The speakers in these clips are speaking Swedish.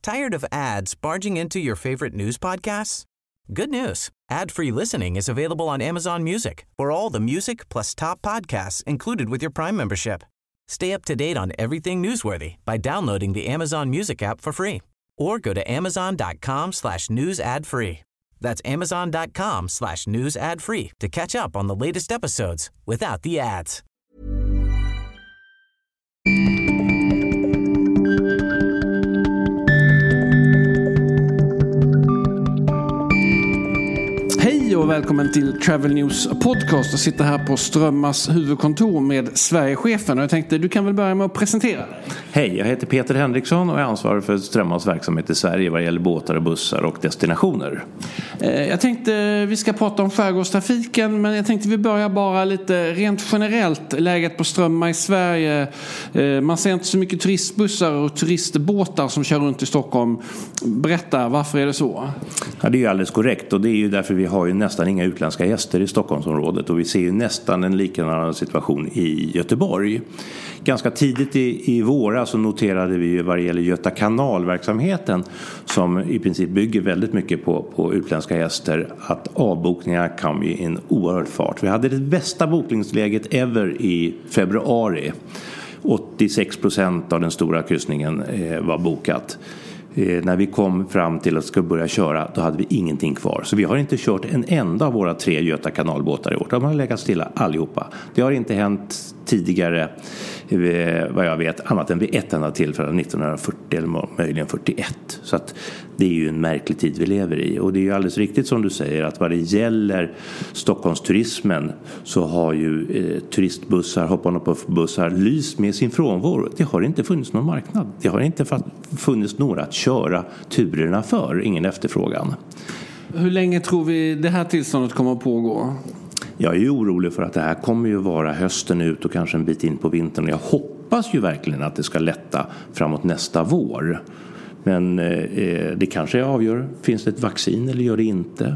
Tired of ads barging into your favorite news podcasts? Good news. Ad-free listening is available on Amazon Music for all the music plus top podcasts included with your Prime membership. Stay up to date on everything newsworthy by downloading the Amazon Music app for free or go to amazon.com/news ad free. That's amazon.com/news ad free to catch up on the latest episodes without the ads. Hej och välkommen till Travel News Podcast. Jag sitter här på Strömmas huvudkontor med Sverigechefen och jag tänkte du kan väl börja med att presentera dig. Hej, jag heter Peter Henriksson och är ansvarig för Strömmas verksamhet i Sverige vad gäller båtar och bussar och destinationer. Jag tänkte vi ska prata om skärgårdstrafiken, men jag tänkte vi börjar bara lite rent generellt läget på Strömma i Sverige. Man ser inte så mycket turistbussar och turistbåtar som kör runt i Stockholm. Berätta, varför är det så? Ja, det är ju alldeles korrekt och det är ju därför vi har ju nästan inga utländska gäster i Stockholmsområdet och vi ser ju nästan en liknande situation i Göteborg. Ganska tidigt i våras så noterade vi ju vad det gäller Göta kanalverksamheten som i princip bygger väldigt mycket på utländska gäster att avbokningar kan ju in oerhört fart. Vi hade det bästa bokningsläget ever i februari. 86% av den stora kryssningen var bokat. När vi kom fram till att ska börja köra då hade vi ingenting kvar. Så vi har inte kört en enda av våra 3 Göta kanalbåtar i år. De har legat stilla allihopa. Det har inte hänt tidigare vad jag vet annat än vid ett enda tillfälle 1940 eller möjligen 41. Så att det är ju en märklig tid vi lever i. Och det är ju alldeles riktigt som du säger att vad det gäller Stockholmsturismen så har ju turistbussar, hopparna på bussar lyst med sin frånvaro. Det har inte funnits någon marknad. Det har inte funnits några att köra turerna för, ingen efterfrågan. Hur länge tror vi det här tillståndet kommer att pågå? Jag är ju orolig för att det här kommer ju vara hösten ut och kanske en bit in på vintern. Jag hoppas ju verkligen att det ska lätta framåt nästa vår. Men det kanske avgör, finns det ett vaccin eller gör det inte?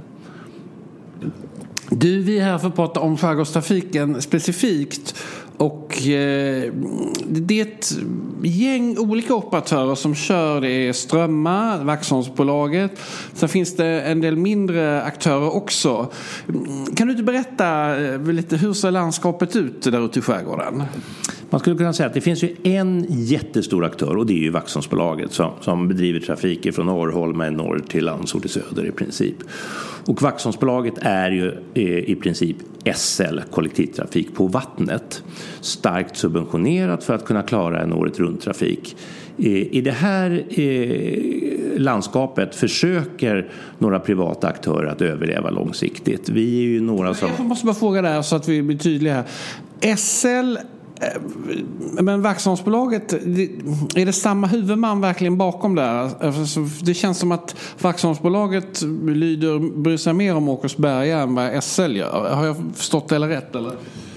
Du, vi är här för att prata om skärgårdstrafiken specifikt. Och det är ett gäng olika operatörer som kör. Det är Strömma, Vaxholmsbolaget. Sen finns det en del mindre aktörer också. Kan du inte berätta lite hur ser landskapet ut där ute i skärgården? Man skulle kunna säga att det finns ju en jättestor aktör och det är ju Vaxholmsbolaget som bedriver trafik från Norrholma i norr till Landsort i söder i princip. Och Vaxholmsbolaget är ju i princip SL, kollektivtrafik på vattnet. Starkt subventionerat för att kunna klara en året runt trafik. I det här landskapet försöker några privata aktörer att överleva långsiktigt. Vi är ju några som... Jag måste bara fråga där så att vi blir tydliga här. SL... Men Vaxholmsbolaget, är det samma huvudman verkligen bakom där? Det känns som att Vaxholmsbolaget bryr sig mer om Åkersberga än vad SL gör. Har jag förstått det eller rätt? Eller?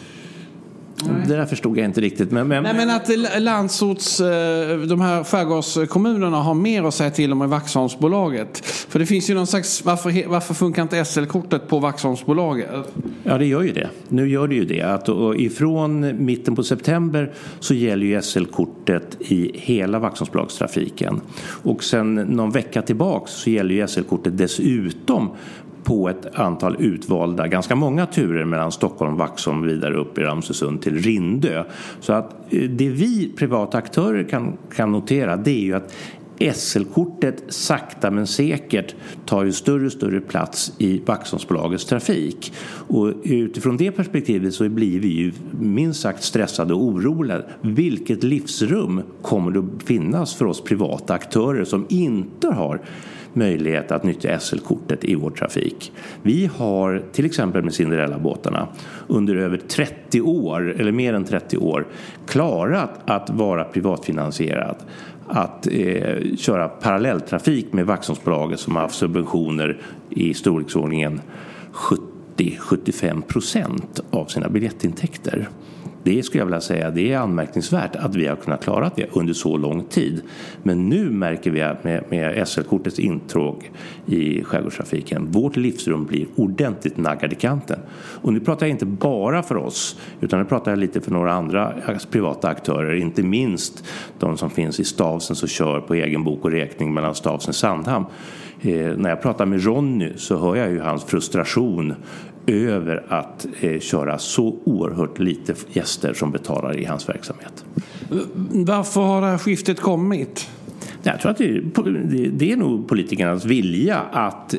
Det där förstod jag inte riktigt. Men att Landsorts, de här skärgårdskommunerna har mer att säga till om i Vaxholmsbolaget. För det finns ju någon slags, varför funkar inte SL-kortet på Vaxholmsbolaget? Ja, det gör ju det. Nu gör det ju det. Och ifrån mitten på september så gäller ju SL-kortet i hela Vaxholmsbolagstrafiken. Och sen någon vecka tillbaka så gäller ju SL-kortet dessutom på ett antal utvalda, ganska många turer mellan Stockholm och Vaxholm vidare upp i Ramsösund till Rindö. Så att det vi privata aktörer kan notera det är ju att SL-kortet sakta men säkert tar ju större och större plats i Vaxholmsbolagets trafik. Och utifrån det perspektivet så blir vi ju minst sagt stressade och oroliga. Vilket livsrum kommer det att finnas för oss privata aktörer som inte har möjlighet att nyttja SL-kortet i vår trafik. Vi har till exempel med Cinderella-båtarna under över 30 år eller mer än 30 år klarat att vara privatfinansierad. Att köra parallelltrafik med Vaxholmsbolaget som har haft subventioner i storleksordningen 70-75% av sina biljettintäkter. Det skulle jag vilja säga, det är anmärkningsvärt att vi har kunnat klara det under så lång tid. Men nu märker vi att med SL-kortets intråg i skärgårdstrafiken, vårt livsrum blir ordentligt naggad i kanten. Och nu pratar jag inte bara för oss, utan nu pratar jag lite för några andra privata aktörer, inte minst de som finns i Stavsens och kör på egen bok och räkning mellan Stavsens och Sandhamn. När jag pratar med Ronny så hör jag ju hans frustration över att köra så oerhört lite gäster som betalar i hans verksamhet. Varför har det här skiftet kommit? Jag tror att det är nog politikernas vilja att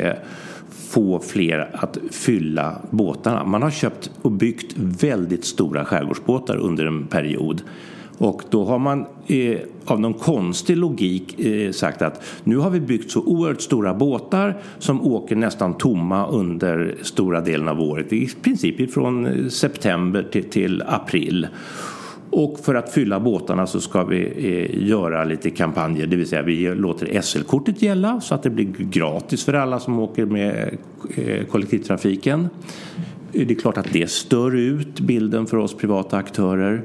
få fler att fylla båtarna. Man har köpt och byggt väldigt stora skärgårdsbåtar under en period. Och då har man av någon konstig logik sagt att nu har vi byggt så oerhört stora båtar som åker nästan tomma under stora delen av året. I princip från september till april. Och för att fylla båtarna så ska vi göra lite kampanjer. Det vill säga vi låter SL-kortet gälla så att det blir gratis för alla som åker med kollektivtrafiken. Det är klart att det stör ut bilden för oss privata aktörer.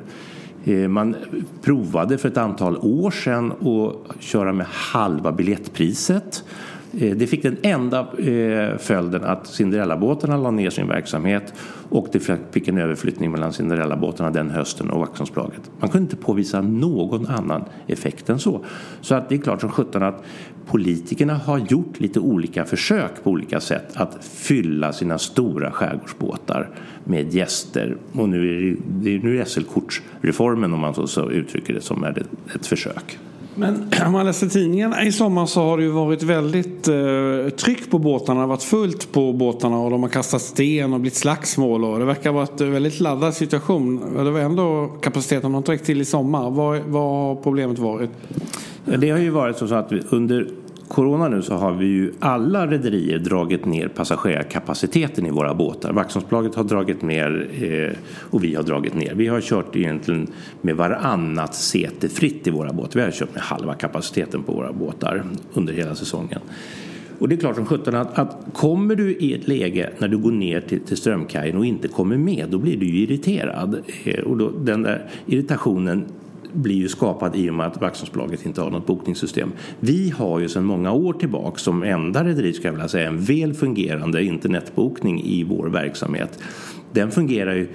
Man provade för ett antal år sedan att köra med halva biljettpriset. Det fick den enda följden att Cinderella-båtarna la ner sin verksamhet och det fick en överflyttning mellan Cinderella-båtarna den hösten och Vaxholmsbolaget. Man kunde inte påvisa någon annan effekt än så. Så att det är klart som 17 att politikerna har gjort lite olika försök på olika sätt att fylla sina stora skärgårdsbåtar med gäster. Och nu är det SL-kortsreformen, om man så uttrycker det, som är ett försök. Men om man läser tidningarna i sommar så har det ju varit väldigt tryck på båtarna. Det har varit fullt på båtarna och de har kastat sten och blivit slagsmål. Och det verkar vara en väldigt laddad situation. Det var ändå kapaciteten har räckt till i sommar. Vad har problemet varit? Det har ju varit så att under corona nu så har vi ju alla rederier dragit ner passagerarkapaciteten i våra båtar. Vaxholmsbolaget har dragit ner och vi har dragit ner. Vi har kört egentligen med varannat säte fritt i våra båtar. Vi har kört med halva kapaciteten på våra båtar under hela säsongen. Och det är klart som 17 att kommer du i ett läge när du går ner till strömkajen och inte kommer med, då blir du ju irriterad. Och då, den där irritationen blir ju skapad i och med att Vaxholmsbolaget inte har något bokningssystem. Vi har ju sedan många år tillbaka som enda rederi, ska jag vilja säga, en väl fungerande internetbokning i vår verksamhet. Den fungerar ju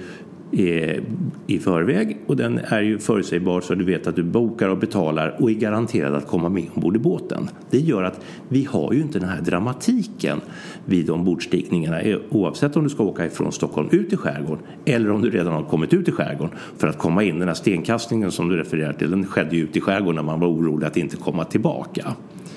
i förväg och den är ju förutsägbar så du vet att du bokar och betalar och är garanterad att komma med ombord i båten. Det gör att vi har ju inte den här dramatiken vid ombordstigningarna, oavsett om du ska åka ifrån Stockholm ut i skärgården eller om du redan har kommit ut i skärgården för att komma in. Den här stenkastningen som du refererar till, den skedde ju ut i skärgården när man var orolig att inte komma tillbaka.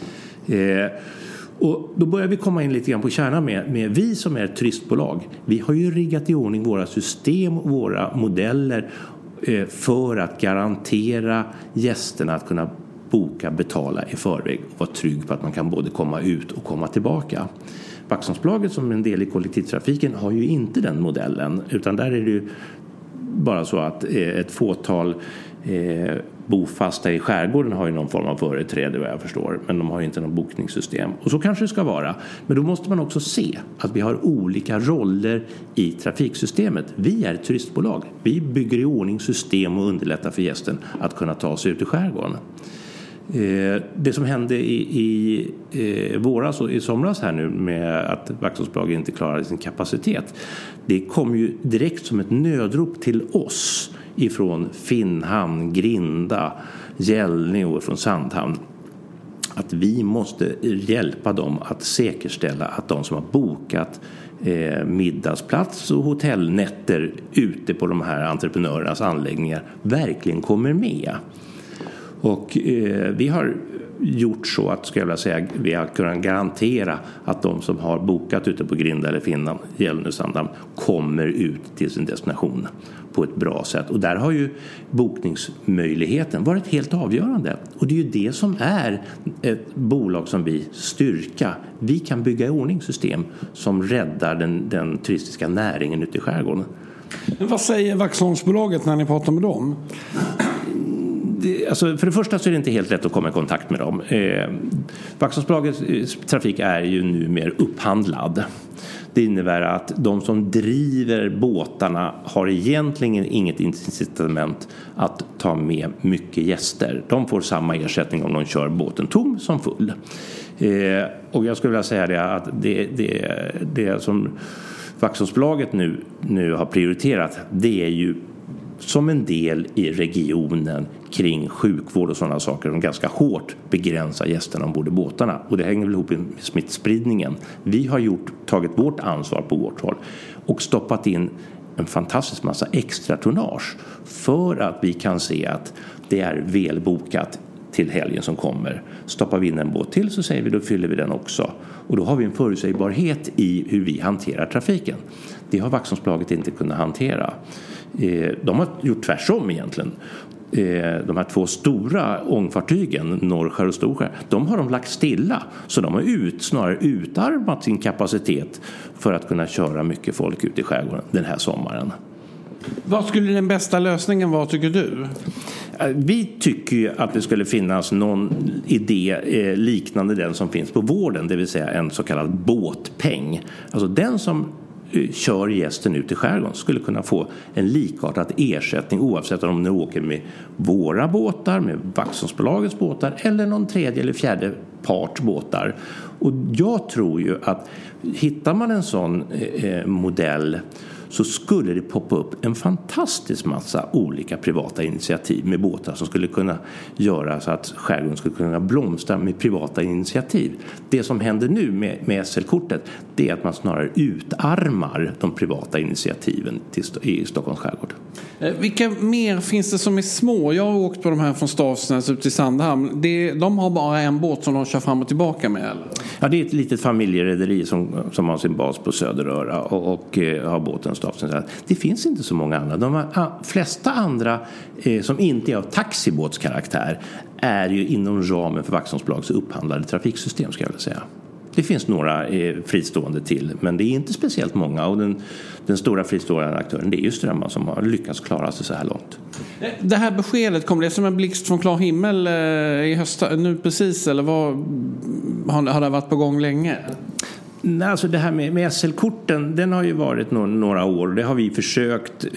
Och då börjar vi komma in lite grann på kärnan med vi som är ett turistbolag. Vi har ju riggat i ordning våra system och våra modeller för att garantera gästerna att kunna boka, betala i förväg och vara trygg på att man kan både komma ut och komma tillbaka. Vaxholmsbolaget som en del i kollektivtrafiken har ju inte den modellen, utan där är det ju bara så att ett fåtal bofasta i skärgården har ju någon form av företräde, vad jag förstår, men de har ju inte någon bokningssystem. Och så kanske det ska vara. Men då måste man också se att vi har olika roller i trafiksystemet. Vi är ett turistbolag. Vi bygger i ordning system och underlättar för gästen att kunna ta sig ut i skärgården. Det som hände i våras och i somras här nu med att Vaxholmsbolaget inte klarade sin kapacitet, det kom ju direkt som ett nödrop till oss ifrån Finnhamn, Grinda, Gällne och från Sandhamn att vi måste hjälpa dem att säkerställa att de som har bokat middagsplats och hotellnätter ute på de här entreprenörernas anläggningar verkligen kommer med. Och vi har gjort så att, ska jag vilja säga, vi har kunnat garantera att de som har bokat ute på Grinda eller Finland, Gällne och Sandhamn kommer ut till sin destination på ett bra sätt. Och där har ju bokningsmöjligheten varit helt avgörande. Och det är ju det som är ett bolag som vi styrka. Vi kan bygga i ordning system som räddar den turistiska näringen ute i skärgården. Men vad säger Vaxholmsbolaget när ni pratar med dem? För det första så är det inte helt lätt att komma i kontakt med dem. Vaxholmsbolagets trafik är ju nu mer upphandlad. Det innebär att de som driver båtarna har egentligen inget incitament att ta med mycket gäster. De får samma ersättning om de kör båten tom som full. Och jag skulle vilja säga det att det som Vaxholmsbolaget nu har prioriterat, det är ju som en del i regionen kring sjukvård och sådana saker som ganska hårt begränsar gästerna ombord i båtarna. Och det hänger väl ihop med smittspridningen. Vi har tagit vårt ansvar på vårt håll och stoppat in en fantastisk massa extra tonnage för att vi kan se att det är välbokat till helgen som kommer. Stoppar vi in en båt till så säger vi, då fyller vi den också. Och då har vi en förutsägbarhet i hur vi hanterar trafiken. Det har Vaxholmsbolaget inte kunnat hantera. De har gjort tvärsom egentligen. De här 2 stora ångfartygen, Norrskär och Storskär, de har de lagt stilla. Så de har snarare utarmat sin kapacitet för att kunna köra mycket folk ut i skärgården den här sommaren. Vad skulle den bästa lösningen vara, tycker du? Vi tycker ju att det skulle finnas någon idé liknande den som finns på vården, det vill säga en så kallad båtpeng. Alltså den som kör gästen ut i skärgården skulle kunna få en likartad ersättning oavsett om de åker med våra båtar, med Vaxholmsbolagets båtar eller någon tredje eller fjärde parts båtar. Och jag tror ju att hittar man en sån modell så skulle det poppa upp en fantastisk massa olika privata initiativ med båtar som skulle kunna göra så att skärgården skulle kunna blomstra med privata initiativ. Det som händer nu med SL-kortet, det är att man snarare utarmar de privata initiativen i Stockholms skärgård. Vilka mer finns det som är små? Jag har åkt på de här från Stavsnäs ut till Sandhamn. De har bara en båt som de kör fram och tillbaka med, eller? Ja, det är ett litet familjerederi som har sin bas på Söderöra och har båten Stavsnäs. Det finns inte så många andra. De flesta andra som inte är av taxibåtskaraktär är ju inom ramen för Vaxholmsbolagets upphandlade trafiksystem, ska jag vilja säga. Det finns några fristående till, men det är inte speciellt många. Och den stora fristående aktören, det är ju Strömma som har lyckats klara sig så här långt. Det här beskedet, kom det som en blixt från klar himmel i höst nu precis? Eller har det varit på gång länge? Nej, alltså det här med SL-korten, den har ju varit några år. Det har vi försökt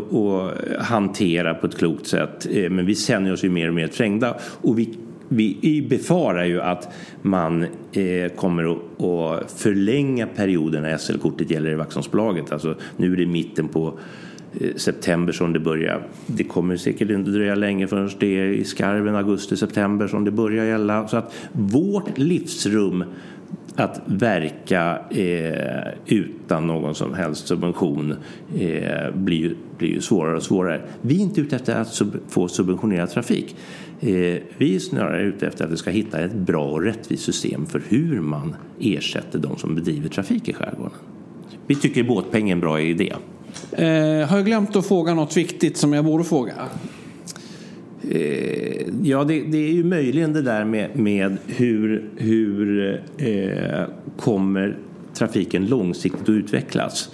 att hantera på ett klokt sätt. Men vi känner oss ju mer och mer trängda. Och vi befarar ju att man kommer att förlänga perioden när SL-kortet gäller i Vaxholmsbolaget. Alltså nu är det mitten på september som det börjar. Det kommer säkert inte dröja länge förrän det är i skarven augusti-september som det börjar gälla. Så att vårt livsrum att verka utan någon som helst subvention blir ju svårare och svårare. Vi är inte ute efter att få subventionerad trafik. Vi är snarare ute efter att vi ska hitta ett bra och rättvist system för hur man ersätter de som bedriver trafik i skärgården. Vi tycker båtpeng är en bra idé. Har jag glömt att fråga något viktigt som jag borde fråga? Ja, det är ju möjligen det där med hur kommer trafiken långsiktigt att utvecklas.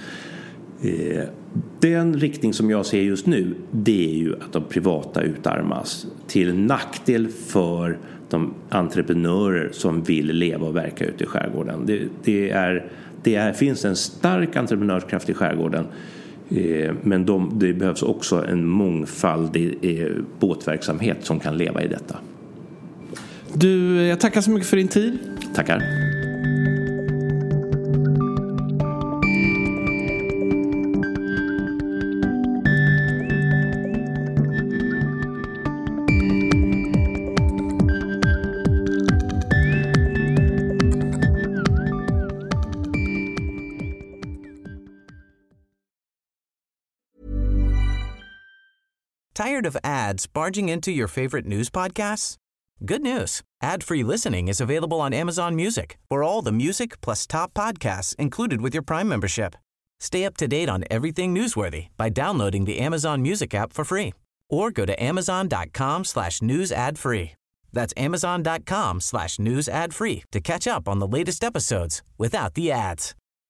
Den riktning som jag ser just nu, det är ju att de privata utarmas till nackdel för de entreprenörer som vill leva och verka ute i skärgården. Det finns en stark entreprenörskraft i skärgården. Men det behövs också en mångfaldig båtverksamhet som kan leva i detta. Jag tackar så mycket för din tid. Tackar. Tired of ads barging into your favorite news podcasts? Good news. Ad-free listening is available on Amazon Music for all the music plus top podcasts included with your Prime membership. Stay up to date on everything newsworthy by downloading the Amazon Music app for free or go to amazon.com/news ad free. That's amazon.com/news ad free to catch up on the latest episodes without the ads.